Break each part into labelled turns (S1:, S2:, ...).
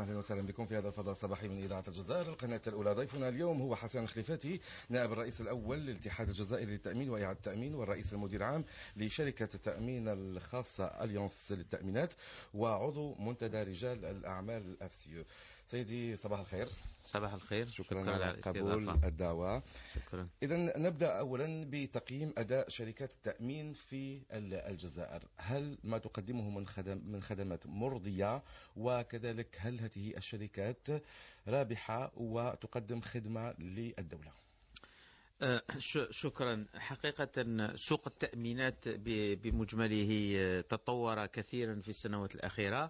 S1: أهلا وسهلا بكم في هذا الفضاء الصباحي من إذاعة الجزائر القناة الأولى. ضيفنا اليوم هو حسن الخليفاتي، نائب الرئيس الأول للاتحاد الجزائري للتأمين وإعادة التأمين، والرئيس المدير العام لشركة التأمين الخاصة أليونس للتأمينات، وعضو منتدى رجال الأعمال الأفسيو. سيدي صباح الخير.
S2: صباح الخير.
S1: شكرا على قبول الدعوة.
S2: شكرا.
S1: إذن نبدأ أولا بتقييم أداء شركات التأمين في الجزائر. هل ما تقدمه من خدمات مرضية؟ وكذلك هل هذه الشركات رابحة وتقدم خدمة للدولة؟
S2: شكرا. حقيقة سوق التأمينات بمجمله تطور كثيرا في السنوات الأخيرة،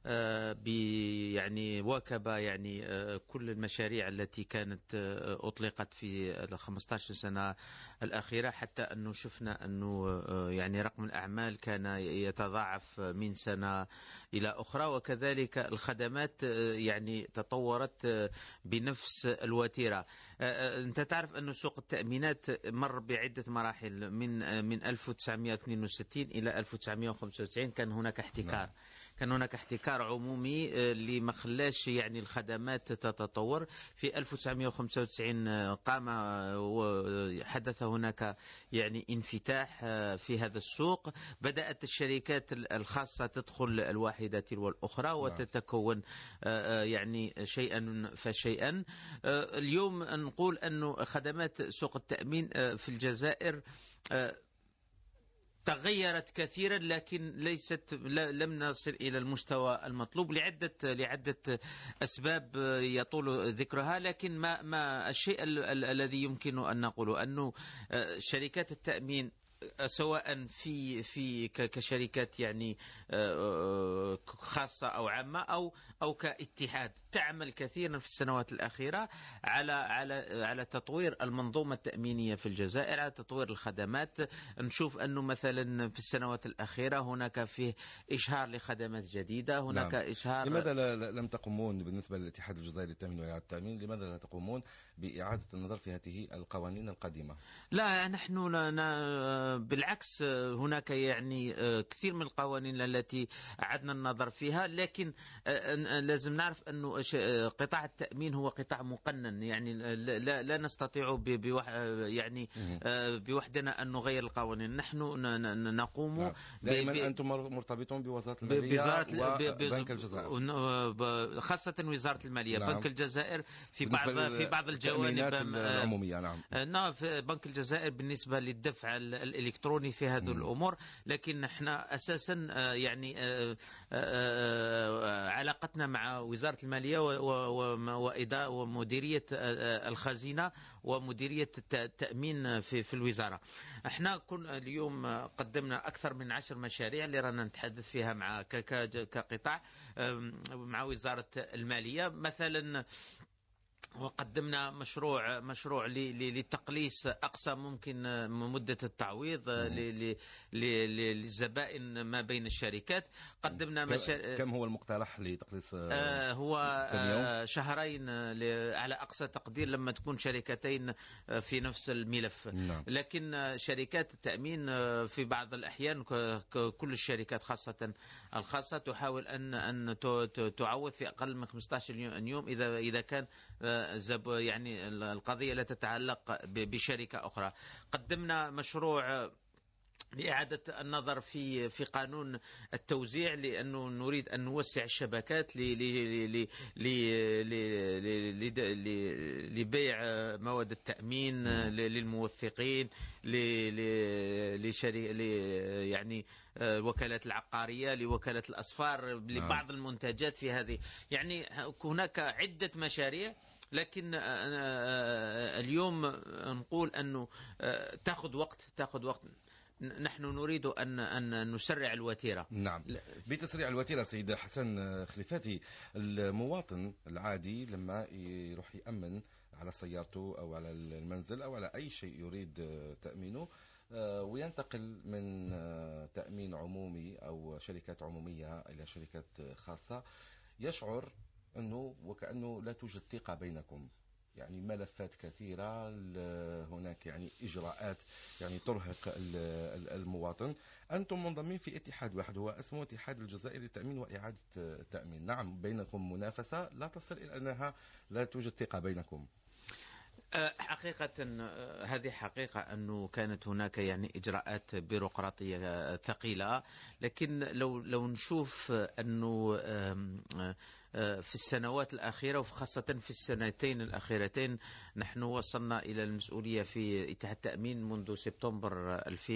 S2: يعني واكب يعني كل المشاريع التي كانت أطلقت في 15 سنة الأخيرة، حتى أنه شفنا أنه يعني رقم الأعمال كان يتضاعف من سنة إلى أخرى، وكذلك الخدمات يعني تطورت بنفس الوتيرة. أنت تعرف أن سوق التأمينات مر بعدة مراحل من 1962 إلى 1995. كان هناك احتكار. كان هناك احتكار عمومي اللي ما خلاش يعني الخدمات تتطور. في 1995 قام وحدث هناك يعني انفتاح في هذا السوق. بدأت الشركات الخاصة تدخل الواحدة تلو الأخرى وتتكون يعني شيئا فشيئا. اليوم نقول أنه خدمات سوق التأمين في الجزائر تغيرت كثيرا، لكن لم نصل إلى المستوى المطلوب لعدة أسباب يطول ذكرها. لكن ما الشيء الذي يمكن أن نقوله أنه شركات التأمين سواء في كشركات يعني خاصة أو عامة أو كاتحاد تعمل كثيرا في السنوات الأخيرة على تطوير المنظومة التأمينية في الجزائر، على تطوير الخدمات. نشوف أنه مثلا في السنوات الأخيرة هناك فيه إشهار لخدمات جديدة، هناك إشهار.
S1: لماذا لم تقومون بالنسبة للاتحاد الجزائري للتأمين وإعادة التأمين، لماذا لا تقومون بإعادة النظر في هذه القوانين القديمة؟
S2: لا، نحن بالعكس، هناك يعني كثير من القوانين التي أعدنا النظر فيها، لكن لازم نعرف أنه قطاع التأمين هو قطاع مقنن. يعني لا نستطيع يعني بوحدنا أن نغير القوانين. نحن نقوم
S1: دائما أنتم مرتبطون بوزارة المالية وبنك الجزائر،
S2: خاصة وزارة المالية. بنك الجزائر في بعض الجوانب
S1: العمومية.
S2: نعم، في بنك الجزائر بالنسبة للدفع الإلكتروني في هذه الأمور. لكن نحن أساسا يعني علاقتنا مع وزارة المالية ومديرية الخزينة ومديرية التأمين في الوزارة. احنا كنا اليوم قدمنا أكثر من 10 مشاريع اللي رانا نتحدث فيها مع كقطاع مع وزارة المالية. مثلا وقدمنا مشروع لتقليص أقصى ممكن مدة التعويض للزبائن ما بين الشركات. قدمنا
S1: كم هو المقترح لتقليص؟
S2: هو شهرين على أقصى تقدير لما تكون شركتين في نفس الملف. لكن شركات التأمين في بعض الأحيان كل الشركات خاصة الخاصة تحاول أن تعوض في أقل من 15 يوم إذا كان يعني القضية لا تتعلق بشركة أخرى. قدمنا مشروع لإعادة النظر في قانون التوزيع، لأنه نريد أن نوسع الشبكات لبيع مواد التأمين للموثقين، يعني وكالات العقارية، لوكالة الأسفار، لبعض المنتجات في هذه. يعني هناك عدة مشاريع، لكن اليوم نقول أنه تأخذ وقت. نحن نريد أن نسرع الوتيرة.
S1: نعم، بتسريع الوتيرة. سيد حسن خليفاتي، المواطن العادي لما يروح يأمن على سيارته أو على المنزل أو على أي شيء يريد تأمينه وينتقل من تأمين عمومي أو شركات عمومية إلى شركات خاصة، يشعر أنه وكأنه لا توجد ثقة بينكم. يعني ملفات كثيرة، هناك يعني إجراءات يعني ترهق المواطن. أنتم منضمين في اتحاد واحد هو اسمه اتحاد الجزائري للتأمين وإعادة التأمين. نعم، بينكم منافسة لا تصل إلى أنها لا توجد ثقة بينكم.
S2: حقيقة هذه حقيقة أنه كانت هناك يعني إجراءات بيروقراطية ثقيلة، لكن لو نشوف أنه في السنوات الأخيرة وخاصة في السنتين الأخيرتين نحن وصلنا إلى المسؤولية في اتحاد التأمين منذ سبتمبر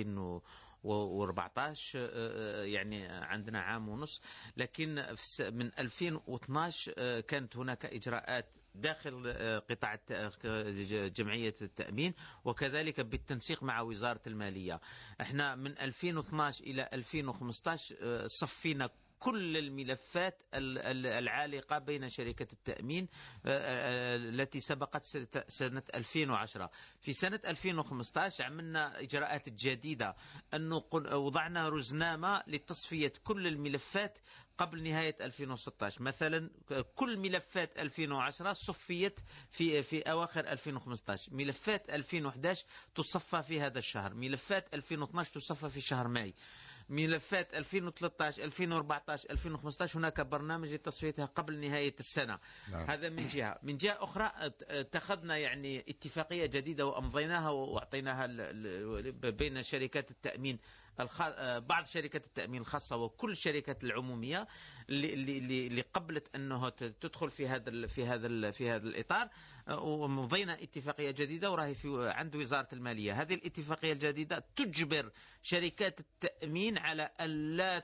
S2: 2014، يعني عندنا عام ونص، لكن من 2012 كانت هناك إجراءات داخل قطاع جمعية التأمين وكذلك بالتنسيق مع وزارة المالية. احنا من 2012 إلى 2015 صفينا كل الملفات العالقة بين شركة التأمين التي سبقت سنة 2010. في سنة 2015 عملنا إجراءات جديدة، أنه وضعنا رزنامة لتصفية كل الملفات قبل نهاية 2016. مثلا كل ملفات 2010 صفيت في أواخر 2015، ملفات 2011 تصفى في هذا الشهر، ملفات 2012 تصفى في شهر ماي، ملفات 2013 2014 2015 هناك برنامج لتصفيتها قبل نهاية السنة.
S1: نعم.
S2: هذا من جهة. من جهة أخرى اتخذنا يعني اتفاقية جديدة وأمضيناها وأعطيناها بين شركات التأمين، بعض شركات التأمين الخاصة وكل الشركات العمومية اللي قبلت أنه تدخل في هذا الإطار، ومضينا اتفاقية جديدة وراهي عند وزارة المالية. هذه الاتفاقية الجديدة تجبر شركات التأمين على ألا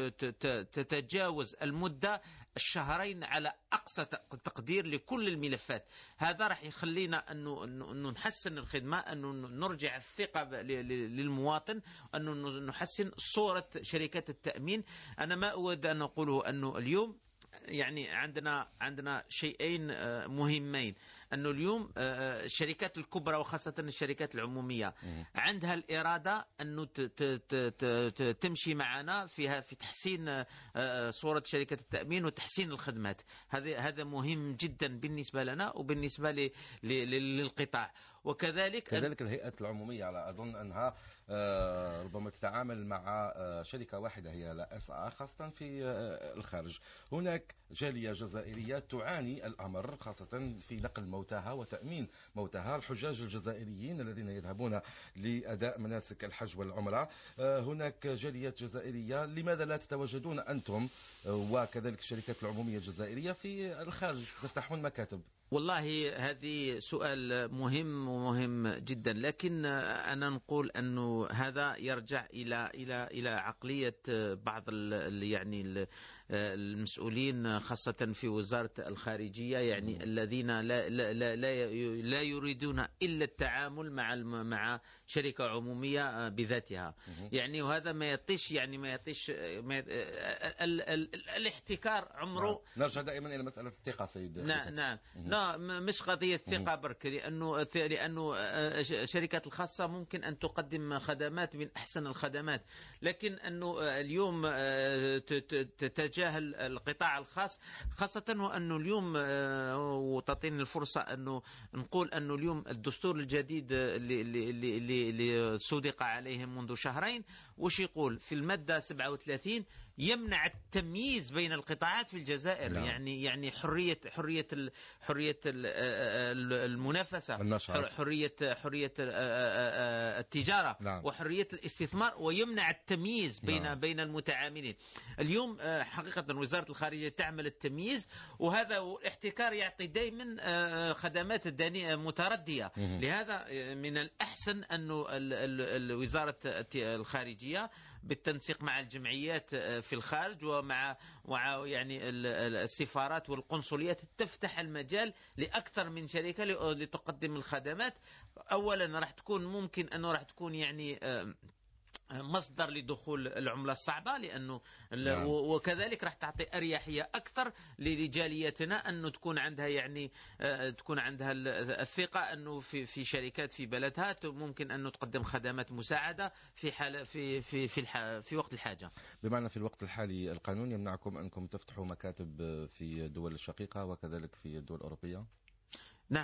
S2: تتجاوز المدة الشهرين على أقصى تقدير لكل الملفات. هذا راح يخلينا أنه نحسن الخدمة، أنه نرجع الثقة للمواطن، أنه نحسن صورة شركات التأمين. أنا ما أود أن أقوله أنه اليوم يعني عندنا شيئين مهمين، أنه اليوم الشركات الكبرى وخاصة الشركات العمومية عندها الإرادة أنه تمشي معنا في تحسين صورة شركة التأمين وتحسين الخدمات. هذا مهم جدا بالنسبة لنا وبالنسبة للقطاع. وكذلك
S1: الهيئات العمومية على أظن أنها ربما تتعامل مع شركة واحدة هي لا SA، خاصة في الخارج. هناك جالية جزائرية تعاني الأمر خاصة في نقل موتاها وتأمين موتاها، الحجاج الجزائريين الذين يذهبون لأداء مناسك الحج والعمرة. هناك جالية جزائرية، لماذا لا تتواجدون أنتم وكذلك الشركات العمومية الجزائرية في الخارج، تفتحون مكاتب؟
S2: والله هذه سؤال مهم جدا، لكن أنا نقول أنه هذا يرجع إلى عقلية بعض يعني المسؤولين خاصة في وزارة الخارجية، يعني الذين لا يريدون إلا التعامل مع شركة عمومية بذاتها. يعني وهذا ما يعطيش الاحتكار عمره.
S1: نرجع دائما إلى مسألة الثقة سيد.
S2: نعم لا، مش قضية ثقة برك، لأنه الشركات الخاصة ممكن أن تقدم خدمات من أحسن الخدمات، لكن أنه اليوم تتجاهل القطاع الخاص، خاصة وأنه اليوم وتعطيني الفرصة أنه نقول أنه اليوم الدستور الجديد اللي صدق عليه منذ شهرين وش يقول في المادة 37 يمنع التمييز بين القطاعات في الجزائر. لا. يعني حرية المنافسة، النشاط. حرية التجارة. لا. وحرية الاستثمار، ويمنع التمييز بين المتعاملين. اليوم حقيقة وزارة الخارجية تعمل التمييز، وهذا احتكار يعطي دائما خدمات متردية. لهذا من الأحسن أن وزارة الخارجية بالتنسيق مع الجمعيات في الخارج ومع يعني السفارات والقنصليات تفتح المجال لأكثر من شركة لتقدم الخدمات. أولا راح تكون ممكن أنه راح تكون يعني مصدر لدخول العملة الصعبة، لأنه وكذلك راح تعطي أريحية أكثر لرجاليتنا أنه تكون عندها يعني تكون عندها الثقة أنه في شركات في بلدها ممكن أنه تقدم خدمات مساعدة في حال في وقت الحاجة.
S1: بمعنى في الوقت الحالي القانون يمنعكم أنكم تفتحوا مكاتب في الدول الشقيقة وكذلك في الدول الأوروبية؟
S2: نعم،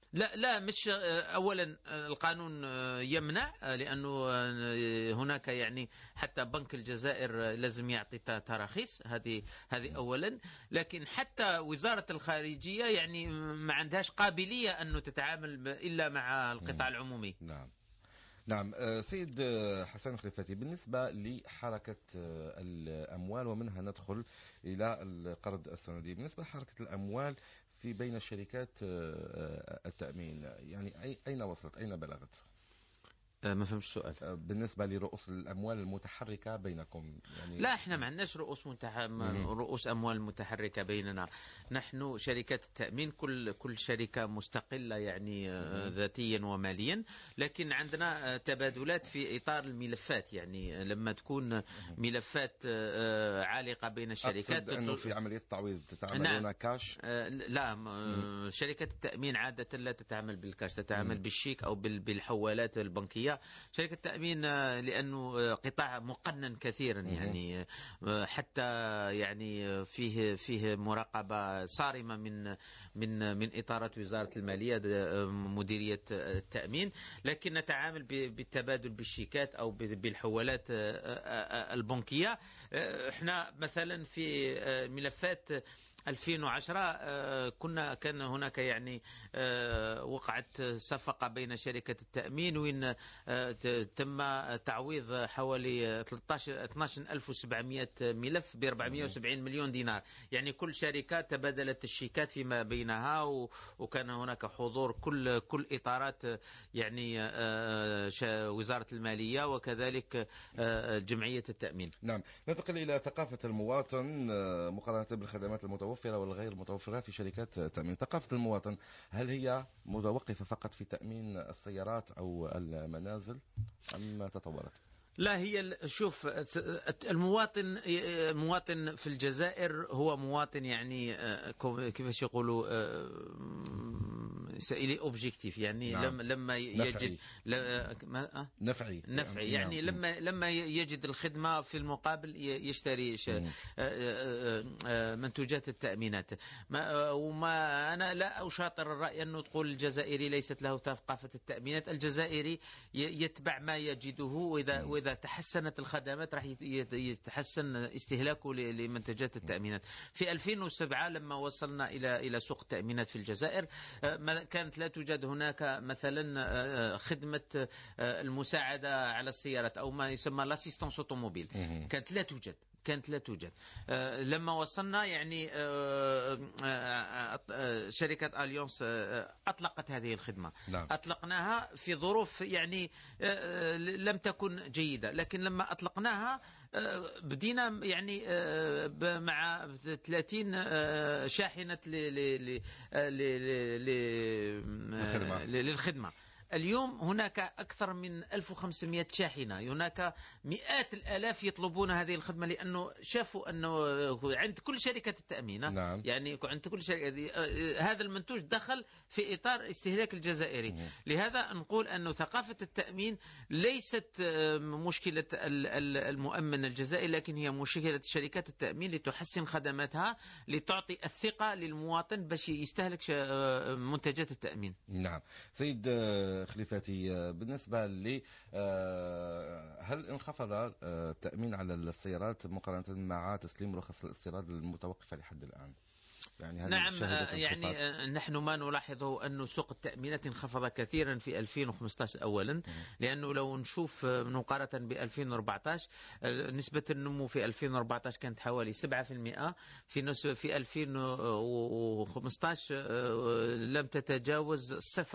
S2: لا مش اولا القانون يمنع، لانه هناك يعني حتى بنك الجزائر لازم يعطي تراخيص، هذه اولا. لكن حتى وزارة الخارجية يعني ما عندهاش قابلية انه تتعامل الا مع القطاع العمومي.
S1: نعم. سيد حسن خليفتي، بالنسبة لحركة الأموال ومنها ندخل إلى القرض السندي، بالنسبة لحركة الأموال في بين شركات التأمين، يعني أين وصلت، أين بلغت؟
S2: ما فهمش السؤال.
S1: بالنسبة لرؤوس الأموال المتحركة بينكم يعني.
S2: لا، احنا ما عندناش رؤوس أموال متحركة بيننا. نحن شركات التأمين كل شركة مستقلة يعني ذاتيا وماليا، لكن عندنا تبادلات في إطار الملفات. يعني لما تكون ملفات عالقة بين الشركات،
S1: أنه في عملية التعويض تتعاملون
S2: نعم.
S1: كاش؟
S2: لا، شركات التأمين عادة لا تتعامل بالكاش، تتعامل بالشيك أو بالحوالات البنكية. شركة التأمين لأنه قطاع مقنن كثيرا، يعني حتى يعني فيه مراقبة صارمة من إطارات وزارة المالية، مديرية التأمين. لكن نتعامل بالتبادل بالشيكات أو بالحوالات البنكية. احنا مثلا في ملفات 2010 كان هناك يعني وقعت صفقة بين شركة التأمين وين تم تعويض حوالي 12700 ملف ب 470 مليون دينار. يعني كل شركة تبادلت الشيكات فيما بينها، وكان هناك حضور كل إطارات يعني وزارة المالية وكذلك جمعية التأمين.
S1: نعم. ننتقل إلى ثقافة المواطن مقارنة بالخدمات المتوفرة والغير متوفرة في شركات التأمين. ثقافة المواطن، هل هي متوقفة فقط في تأمين السيارات أو المنازل أم تطورت؟
S2: لا، هي شوف، المواطن في الجزائر هو مواطن يعني كيفاش يقولوا سائلي اوبجيكتيف، يعني
S1: نعم.
S2: لما يجد
S1: نفعي
S2: يعني لما يجد الخدمة في المقابل يشتري منتوجات التأمينات. وما أنا لا أشاطر الرأي أنه تقول الجزائري ليست له ثقافة التأمينات. الجزائري يتبع ما يجده، وإذا تحسنت الخدمات راح يتحسن استهلاكه لمنتجات التأمينات. في 2007 لما وصلنا إلى سوق التأمينات في الجزائر، كانت لا توجد هناك مثلا خدمة المساعدة على السيارات أو ما يسمى لاسيستانس اوتوموبيل، كانت لا توجد. لما وصلنا يعني شركة أليونس أطلقت هذه الخدمة.
S1: نعم.
S2: أطلقناها في ظروف يعني لم تكن جيدة، لكن لما أطلقناها بدينا يعني مع 30 شاحنة للخدمة. اليوم هناك أكثر من 1500 شاحنة، هناك مئات الآلاف يطلبون هذه الخدمة، لأنه شافوا أنه عند كل شركة التأمين.
S1: نعم.
S2: يعني عند كل شركة هذا المنتوج دخل في إطار استهلاك الجزائري. لهذا نقول أنه ثقافة التأمين ليست مشكلة المؤمن الجزائري، لكن هي مشكلة شركات التأمين لتحسن خدماتها، لتعطي الثقة للمواطن باش يستهلك منتجات التأمين.
S1: نعم. سيد خليفتي، بالنسبة لي هل انخفض التأمين على السيارات مقارنة مع تسليم رخص الاستيراد المتوقفة لحد الآن؟ يعني
S2: نعم، يعني نحن ما نلاحظه أن سوق التأمينات انخفض كثيرا في 2015 أولا، لأنه لو نشوف مقارنة ب 2014 نسبة النمو في 2014 كانت حوالي 7%، في 2015 لم تتجاوز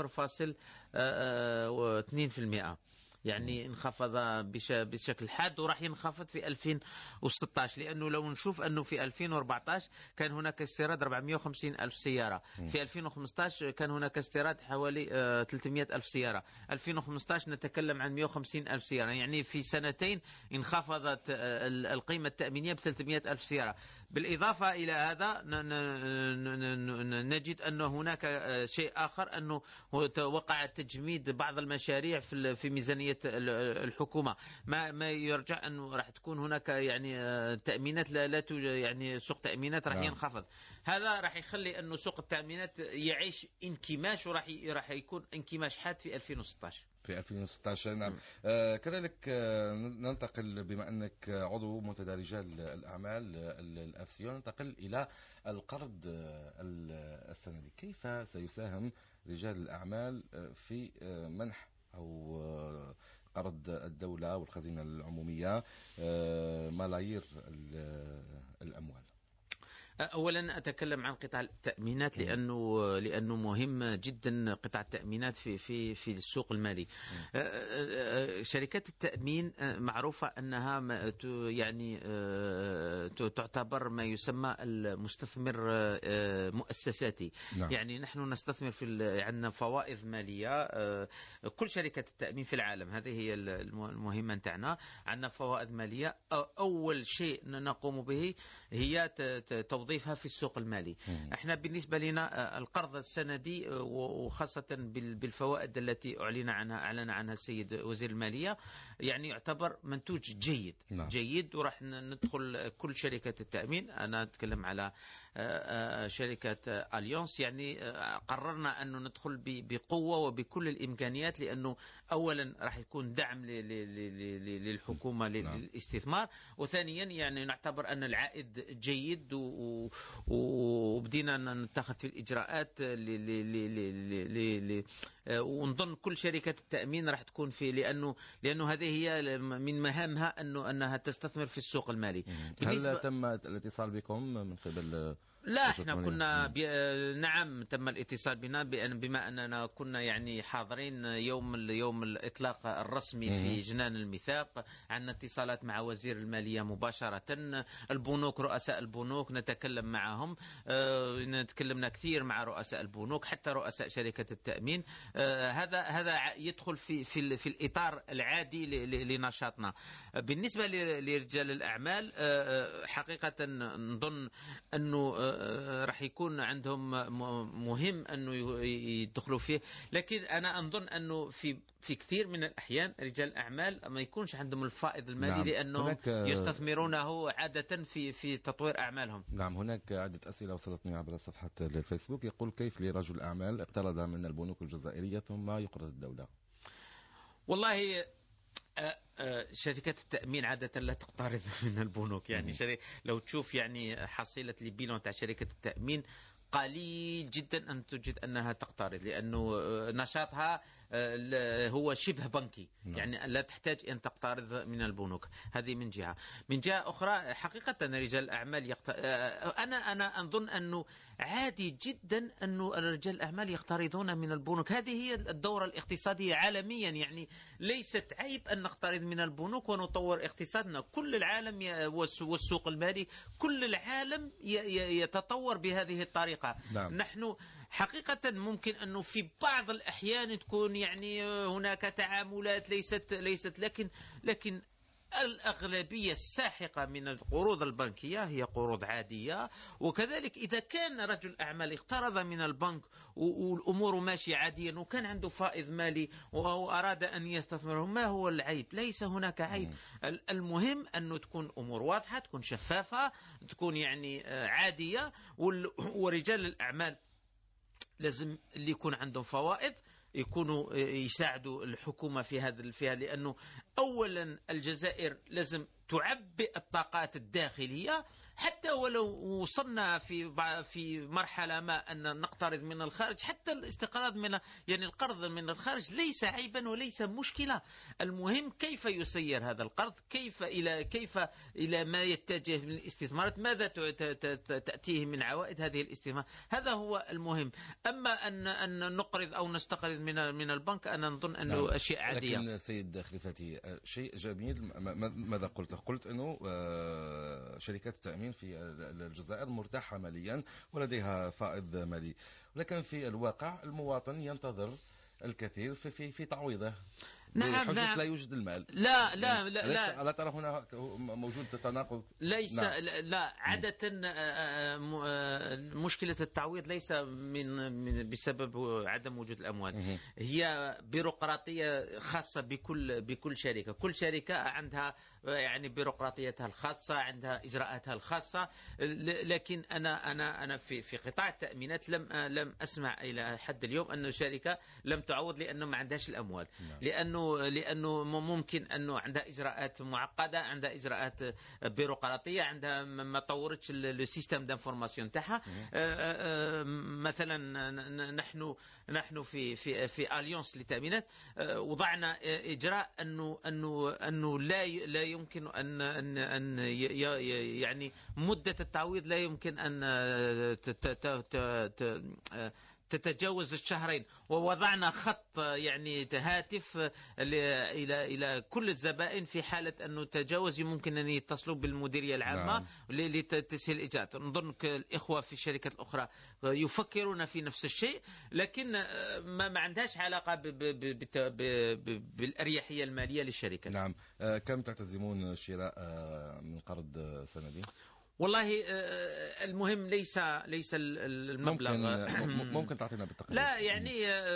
S2: 0.2%. يعني انخفض بشكل حاد، وراح ينخفض في 2016، لأنه لو نشوف أنه في 2014 كان هناك استيراد 450 ألف سيارة، في 2015 كان هناك استيراد حوالي 300 ألف سيارة، 2015 نتكلم عن 150 ألف سيارة. يعني في سنتين انخفضت القيمة التأمينية ب 300 ألف سيارة. بالإضافة إلى هذا نجد أن هناك شيء آخر، أنه وقع تجميد بعض المشاريع في ميزانية ميزانية الحكومة. ما يرجع أنه راح تكون هناك يعني تأمينات لا يعني سوق تأمينات راح ينخفض. هذا راح يخلي أنه سوق التأمينات يعيش انكماش، وراح يكون انكماش حاد في 2016.
S1: في 2016 نعم. كذلك ننتقل، بما أنك عضو منتدى رجال الأعمال الأفسيون، ننتقل إلى القرض السندي. كيف سيساهم رجال الأعمال في منح أو قرض الدولة والخزينة العمومية ملايير الأموال؟
S2: أولا أتكلم عن قطاع التأمينات لأنه مهم جدا قطاع التأمينات في السوق المالي. شركات التأمين معروفة أنها يعني تعتبر ما يسمى المستثمر مؤسساتي. نعم. يعني نحن نستثمر عندنا فوائد مالية. كل شركات التأمين في العالم، هذه هي المهمة نتاعنا، عندنا فوائد مالية. أول شيء نقوم به هي توظيفها في السوق المالي. احنا بالنسبة لنا القرض السندي، وخاصة بالفوائد التي أعلن عنها السيد وزير المالية، يعني يعتبر منتوج جيد. نعم. جيد، وراح ندخل كل شركات التأمين. أنا أتكلم على شركة أليونس، يعني قررنا أنه ندخل بقوة وبكل الإمكانيات، لأنه أولا راح يكون دعم للحكومة للاستثمار، وثانيا يعني نعتبر أن العائد جيد، وبدينا نتخذ في الإجراءات ونظن كل شركات التأمين راح تكون في، لأنه هذه هي من مهامها أنها تستثمر في السوق المالي.
S1: هل تم الاتصال بكم من قبل؟
S2: لا، احنا كنا نعم، تم الاتصال بنا بما أننا كنا يعني حاضرين يوم الإطلاق الرسمي في جنان الميثاق. عندنا اتصالات مع وزير المالية مباشرة، البنوك، رؤساء البنوك نتكلم معهم، نتكلمنا كثير مع رؤساء البنوك، حتى رؤساء شركة التأمين. هذا يدخل في الإطار العادي لنشاطنا. بالنسبة لرجال الأعمال، حقيقة نظن أنه راح يكون عندهم مهم أنه يدخلوا فيه، لكن أنا أظن أنه في كثير من الأحيان رجال الأعمال ما يكونش عندهم الفائض المالي. نعم. لأنهم يستثمرونه عادة في تطوير أعمالهم.
S1: نعم، هناك عدة أسئلة وصلتني عبر صفحة الفيسبوك. يقول: كيف لرجل أعمال اقترض من البنوك الجزائرية ثم يقرض الدولة؟
S2: والله شركات التأمين عادة لا تقترض من البنوك. يعني لو تشوف يعني حصيلة البيلون تاع شركة التأمين قليل جدا أن تجد أنها تقترض، لأنه نشاطها هو شبه بنكي. يعني لا تحتاج أن تقترض من البنوك. هذه من جهة. من جهة أخرى، حقيقة رجال الأعمال أنا أظن أنه عادي جدا أنه رجال الأعمال يقترضون من البنوك. هذه هي الدورة الاقتصادية عالميا. يعني ليست عيب أن نقترض من البنوك ونطور اقتصادنا. كل العالم والسوق المالي، كل العالم يتطور بهذه الطريقة. نعم. نحن حقيقة ممكن أنه في بعض الأحيان تكون يعني هناك تعاملات ليست لكن الأغلبية الساحقة من القروض البنكية هي قروض عادية. وكذلك إذا كان رجل أعمال اقترض من البنك والأمور ماشية عاديا وكان عنده فائض مالي وأراد أن يستثمره، ما هو العيب؟ ليس هناك عيب. المهم أنه تكون أمور واضحة، تكون شفافة، تكون يعني عادية. ورجال الأعمال لازم اللي يكون عندهم فوائد يكونوا يساعدوا الحكومة في هذا، لأنه أولا الجزائر لازم تعبئ الطاقات الداخلية، حتى ولو وصلنا في مرحلة ما أن نقترض من الخارج. حتى الاستقراض يعني القرض من الخارج ليس عيبا وليس مشكلة. المهم كيف يسير هذا القرض، كيف إلى ما يتجه من الاستثمارات، ماذا تأتيه من عوائد هذه الاستثمار. هذا هو المهم. أما أن نقرض أو نستقرض من البنك، أنا نظن أنه أشياء عادية.
S1: لكن سيد خليفتي، شيء جميل ماذا قلت أنه شركات التأمين في الجزائر مرتاحة ماليا ولديها فائض مالي، ولكن في الواقع المواطن ينتظر الكثير في تعويضه.
S2: نعم نعم.
S1: لا يوجد المال.
S2: لا لا لا لا,
S1: لا ترى هنا موجود تناقض؟
S2: ليس.
S1: نعم.
S2: لا عادة مشكلة التعويض ليس بسبب عدم وجود الأموال. هي بيروقراطية خاصة بكل شركة. كل شركة عندها يعني بيروقراطيتها الخاصة، عندها إجراءاتها الخاصة. لكن أنا في قطاع التأمينات لم أسمع إلى حد اليوم أن الشركة لم تعوض لأنه ما عندهاش الأموال. لأنه ممكن أنه عندها إجراءات معقدة، عندها إجراءات بيروقراطية، عندها ما طورتش السيستم دانفورماسيون تاعها. مثلا نحن في أليونس للتأمينات وضعنا إجراء أنه لا يمكن أن يعني مدة التعويض لا يمكن أن تتجاوز الشهرين. ووضعنا خط يعني هاتف إلى كل الزبائن في حالة أنه تجاوز يمكن أن يتصلوا بالمديرية العامة لتسهيل الإجراءات. نظن الإخوة في الشركات الأخرى يفكرون في نفس الشيء، لكن ما عندهاش علاقة بالأريحية المالية للشركة.
S1: نعم. كم تعتزمون شراء من قرض سندي؟
S2: والله المهم ليس المبلغ.
S1: ممكن تعطينا بالتقريب؟
S2: لا يعني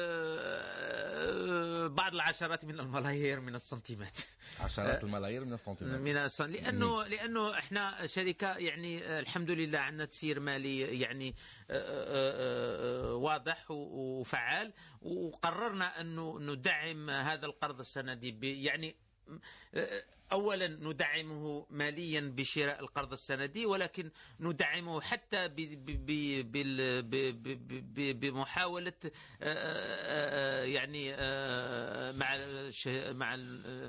S2: بعض العشرات من الملايير من السنتيمات.
S1: عشرات الملايير من السنتيمات.
S2: لأنه احنا شركة يعني الحمد لله عندنا تسيير مالي يعني واضح وفعال، وقررنا أنه ندعم هذا القرض السندي يعني أولا ندعمه ماليا بشراء القرض السندي، ولكن ندعمه حتى بمحاولة يعني مع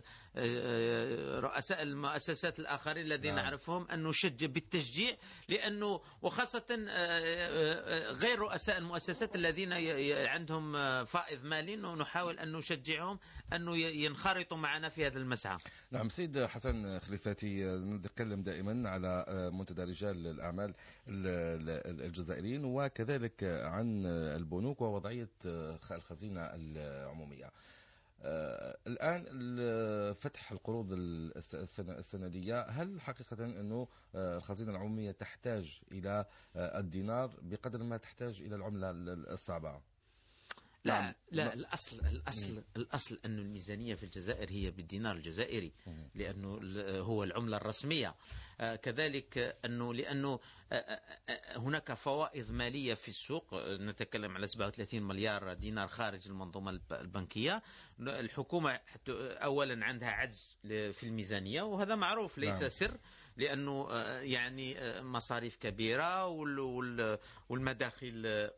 S2: رؤساء المؤسسات الآخرين الذين نعرفهم أن نشجع بالتشجيع، لأنه وخاصة غير رؤساء المؤسسات الذين عندهم فائض مالي نحاول أن نشجعهم أن ينخرطوا معنا في هذا المسعى.
S1: نعم. سيد حسن خليفاتي، نتكلم دائما على منتدى رجال الأعمال الجزائريين وكذلك عن البنوك ووضعية الخزينة العمومية. الآن فتح القروض السندية، هل حقيقة أنه الخزينة العمومية تحتاج إلى الدينار بقدر ما تحتاج إلى العملة الصعبة؟
S2: لا لا، الأصل أن الميزانية في الجزائر هي بالدينار الجزائري، لأنه هو العملة الرسمية. كذلك لأنه هناك فوائض مالية في السوق، نتكلم على 37 مليار دينار خارج المنظومة البنكية. الحكومة أولا عندها عجز في الميزانية، وهذا معروف ليس سر، لأنه يعني مصاريف كبيرة والمداخل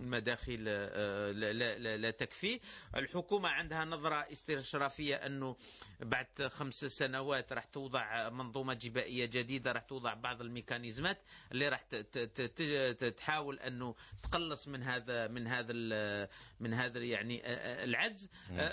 S2: لا تكفي. الحكومة عندها نظرة استشرافية أنه بعد 5 سنوات راح توضع منظومة جبائية جديدة، راح توضع بعض الميكانيزمات اللي راح تحاول أنه تقلص من هذا يعني العجز.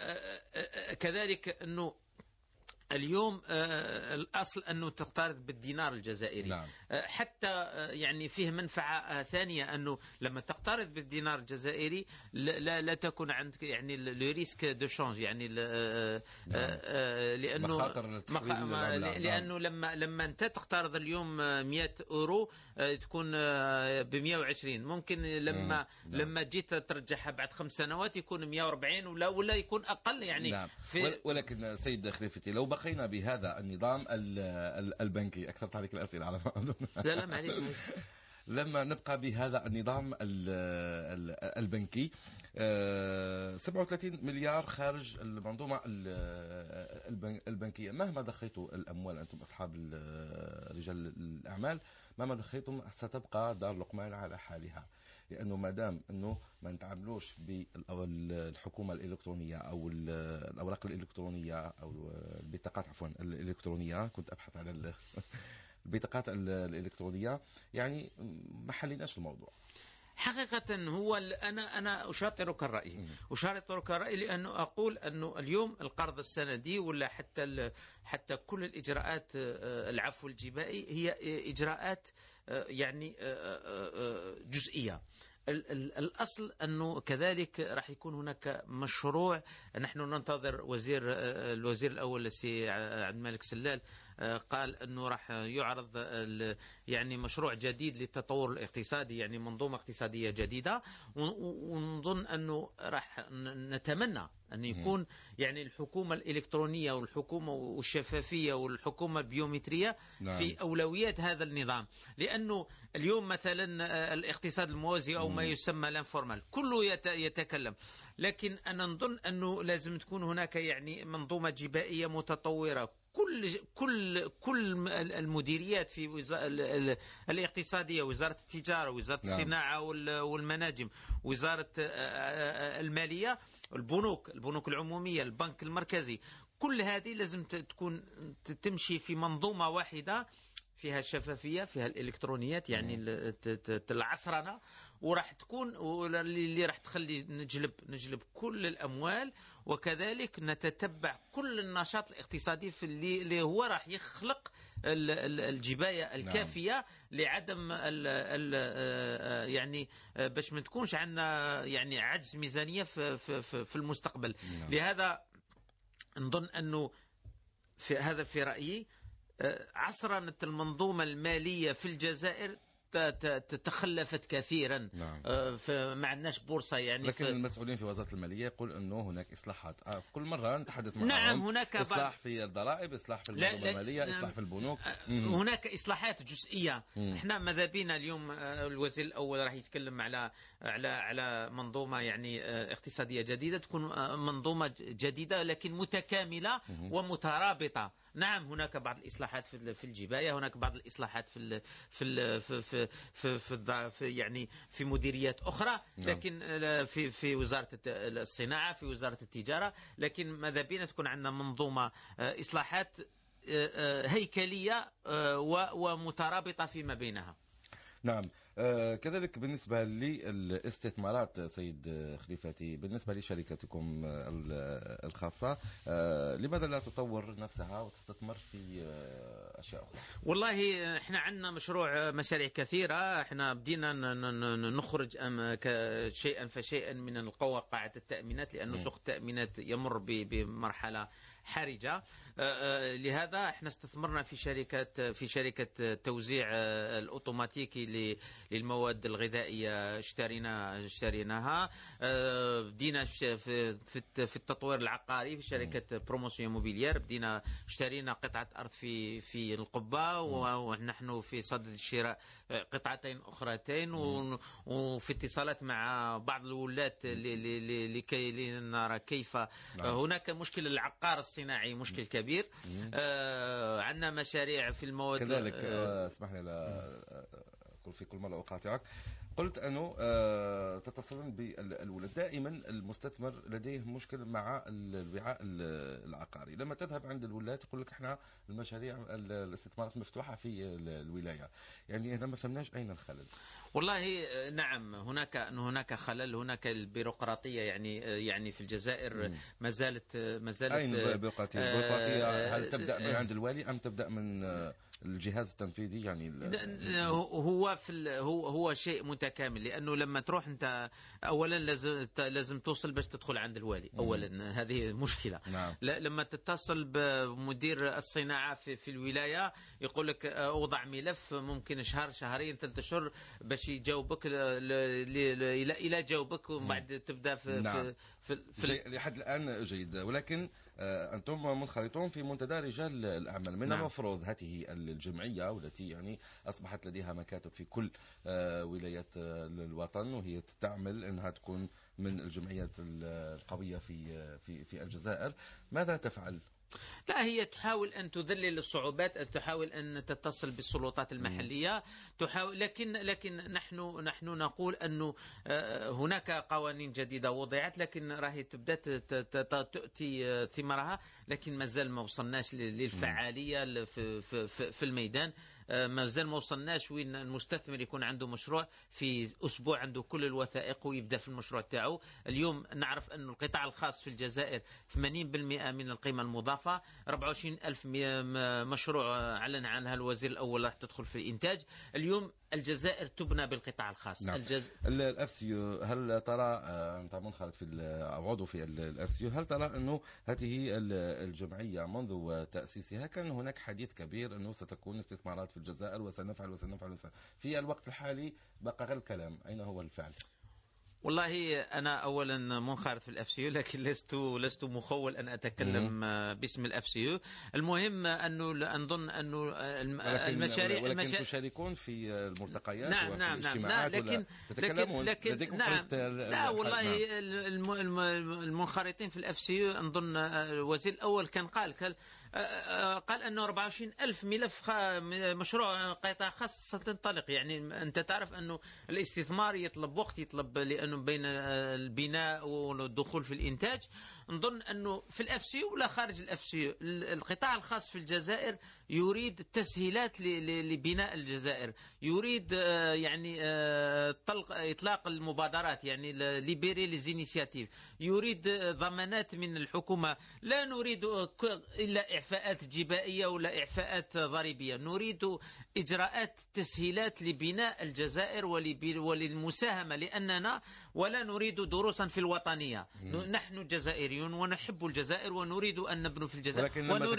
S2: كذلك أنه اليوم الأصل أنه تقترض بالدينار الجزائري. حتى يعني فيه منفعة ثانية، أنه لما تقترض بالدينار الجزائري لا تكون عندك يعني الريسك دو شانج، يعني لأنه لما أنت تقترض اليوم 100 أورو تكون ب 120، ممكن لما جيت ترجعها بعد 5 سنوات يكون 140 ولا يكون أقل يعني.
S1: ولكن سيد خليفتي، لو بقينا بهذا النظام البنكي، أكثرت عليك الأسئلة على ما أظن.
S2: لا معليش.
S1: لما نبقى بهذا النظام البنكي 37 مليار خارج المنظومة البنكية، مهما ضخيتوا الأموال أنتم أصحاب رجال الأعمال، مهما ضخيتم ستبقى دار لقمان على حالها، لأنه ما دام أنه ما نتعاملوش بالحكومة الإلكترونية أو الأوراق الإلكترونية أو البطاقات الإلكترونية، كنت أبحث على البطاقات الإلكترونية، يعني ما حليناش الموضوع.
S2: حقيقة هو أنا أشاطرك الرأي لأنه أقول أنه اليوم القرض السندي ولا حتى كل الإجراءات العفو الجبائي هي إجراءات يعني جزئية. الأصل أنه كذلك راح يكون هناك مشروع. نحن ننتظر الوزير الأول السي عبد الملك سلال قال أنه راح يعرض يعني مشروع جديد للتطور الاقتصادي، يعني منظومة اقتصادية جديدة. ونظن أنه راح نتمنى أن يكون يعني الحكومة الإلكترونية والحكومة والشفافية والحكومة البيومترية في أولويات هذا النظام. لأنه اليوم مثلا الاقتصاد الموازي أو ما يسمى الانفورمال كله يتكلم، لكن أنا نظن أنه لازم تكون هناك يعني منظومة جبائية متطورة. كل المديريات في الاقتصادية، وزارة التجارة، وزارة الصناعة والمناجم، وزارة المالية، البنوك العمومية، البنك المركزي، كل هذه لازم تكون تمشي في منظومة واحدة فيها الشفافية، فيها الإلكترونيات، يعني العصرنة، وراح تكون اللي راح تخلي نجلب كل الأموال، وكذلك نتتبع كل النشاط الاقتصادي في اللي هو راح يخلق الجباية الكافية لعدم يعني باش ما تكونش عندنا يعني عجز ميزانية في المستقبل. لهذا نظن أنه في رأيي عصرنة المنظومة المالية في الجزائر تخلفت كثيرا. ما عندناش بورصة يعني.
S1: لكن المسؤولين في وزارة المالية يقول أنه هناك إصلاحات. كل مرة نتحدث معهم.
S2: هناك
S1: إصلاح في الضرائب، إصلاح في المنظومة المالية، إصلاح في البنوك.
S2: هناك إصلاحات جزئية. احنا ماذا بينا اليوم الوزير الأول راح يتكلم على منظومة يعني اقتصادية جديدة، تكون منظومة جديدة لكن متكاملة ومترابطة. نعم هناك بعض الإصلاحات في الجباية، هناك بعض الإصلاحات في يعني في مديريات أخرى، لكن في وزارة الصناعة، في وزارة التجارة. لكن ماذا بينا تكون عندنا منظومة إصلاحات هيكلية ومترابطة فيما بينها.
S1: نعم. كذلك بالنسبة للاستثمارات سيد خليفتي، بالنسبة لشركتكم الخاصة، لماذا لا تطور نفسها وتستثمر في أشياء أخرى؟
S2: والله احنا عندنا مشاريع كثيرة. احنا بدينا نخرج شيئا فشيئا من القوة قاعة التأمينات، لأنه سوق التأمينات يمر بمرحلة حرجة. لهذا احنا استثمرنا في شركة توزيع الأوتوماتيكي للمواد الغذائية، اشتريناها. بدينا في التطوير العقاري في شركة بروموسيون موبيليير، بدينا اشترينا قطعة أرض في القبة، ونحن في صدد شراء قطعتين أخرتين، وفي اتصالات مع بعض الولاة لكي نرى كيف هناك مشكلة العقار الصناعي، مشكل كبير. عندنا مشاريع في المواد
S1: كذلك. اسمح لي في كل مرة أقاطعك. قلت أنه تتصلون بالولاد. دائما المستثمر لديه مشكل مع الوعاء العقاري. لما تذهب عند الولاد يقول لك احنا المشاريع الاستثمارات مفتوحة في الولاية. يعني هنا ما فهمناش أين الخلل.
S2: والله نعم هناك خلل. هناك البيروقراطية يعني في الجزائر ما زالت
S1: أين البيروقراطية؟ هل تبدأ من عند الوالي أم تبدأ من الجهاز التنفيذي؟ يعني
S2: هو شيء متكامل، لأنه لما تروح أنت أولا لازم توصل باش تدخل عند الوالي. أولا هذه مشكلة. لما تتصل بمدير الصناعة في الولاية يقول لك أوضع ملف، ممكن شهر شهرين 3 أشهر باش يجاوبك إلى جاوبك، وبعد تبدأ في
S1: لحد الآن جيد. ولكن أنتم منخرطون في منتدى رجال الأعمال. من المفروض هذه الجمعية والتي يعني أصبحت لديها مكاتب في كل ولايات الوطن، وهي تعمل أنها تكون من الجمعيات القوية في الجزائر، ماذا تفعل؟
S2: لا، هي تحاول أن تذلل الصعوبات، تحاول أن تتصل بالسلطات المحلية، تحاول. لكن نحن نقول أنه هناك قوانين جديدة وضعت، لكن راهي تبدأ تؤتي ثمارها، لكن ما زال ما وصلناش للفعالية في الميدان. ما زال ما وصلناش وين المستثمر يكون عنده مشروع في أسبوع عنده كل الوثائق ويبدأ في المشروع تاعه. اليوم نعرف أن القطاع الخاص في الجزائر 80% من القيمة المضافة، 24,000 مشروع أعلن عنها الوزير الأول راح تدخل في الإنتاج. اليوم الجزائر تبنى بالقطاع الخاص.
S1: نعم. الأفسيو، هل ترى أنت منخرط في عضو في الأفسيو، هل ترى أنه هذه الجمعية منذ تأسيسها كان هناك حديث كبير أنه ستكون استثمارات في الجزائر وسنفعل. في الوقت الحالي بقى غير الكلام، أين هو الفعل؟
S2: والله أنا أولا منخرط في الأفسيو، لكن لست مخول أن أتكلم باسم الأفسيو. المهم أنه أنظن أنه المشاريع
S1: ولكن تشاركون في الملتقيات
S2: نعم
S1: وفي
S2: نعم
S1: الاجتماعات،
S2: نعم،
S1: تتكلمون
S2: لكن نعم لا والله نعم. المنخرطين في الأفسيو أنظن الوزير الأول كان قال أنه 24,000 ملف مشروع قطاع خاص ستنطلق. يعني أنت تعرف أنه الاستثمار يطلب وقت، يطلب لأنه بين البناء والدخول في الإنتاج. نظن أنه في الأفسيو ولا خارج الأفسيو القطاع الخاص في الجزائر يريد تسهيلات لبناء الجزائر، يريد يعني إطلاق المبادرات، يعني ليبيري ليزينيسياتيف، يريد ضمانات من الحكومة. لا نريد إلا إعفاءات جبائية ولا إعفاءات ضريبية، نريد إجراءات تسهيلات لبناء الجزائر وللمساهمة، لأننا ولا نريد دروسا في الوطنية. نحن جزائريون ونحب الجزائر ونريد أن نبني في الجزائر،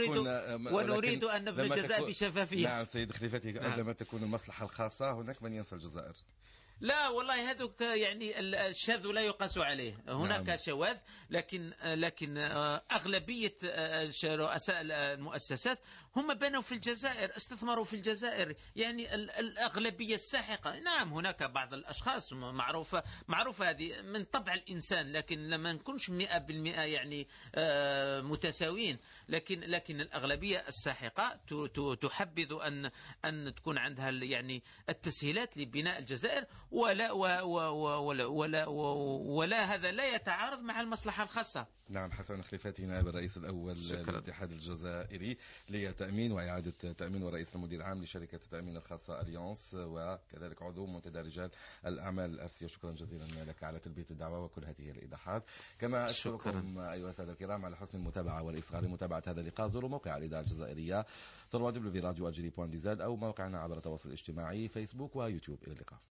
S2: ونريد أن نبني الجزائر بشفافية.
S1: نعم سيد خليفتي، عندما تكون المصلحة الخاصة هناك من ينسى الجزائر.
S2: لا والله هذوك يعني الشاذ لا يقاس عليه، هناك نعم. شواذ، لكن أغلبية رؤساء المؤسسات هم بنوا في الجزائر، استثمروا في الجزائر، يعني الأغلبية الساحقة. نعم هناك بعض الأشخاص معروفة هذه من طبع الإنسان، لكن لما نكونش 100% يعني متساويين، لكن الأغلبية الساحقة تحبذ أن تكون عندها يعني التسهيلات لبناء الجزائر، ولا هذا لا يتعارض مع المصلحة الخاصة.
S1: نعم. حسن خليفتي، نائب الرئيس الأول للاتحاد الجزائري للتأمين وإعادة تأمين ورئيس المدير العام لشركة التأمين الخاصة أليانس، وكذلك عضو منتدى رجال الأعمال الأفسية. شكرا جزيلا لك على تلبية الدعوة وكل هذه الإيضاحات. كما أشكركم أيها السادة الكرام على حسن المتابعة والإصغاء لمتابعة هذا اللقاء. زوروا موقع الإذاعة الجزائرية www.radio-algerie.dz أو موقعنا عبر التواصل الاجتماعي فيسبوك ويوتيوب. إلى اللقاء.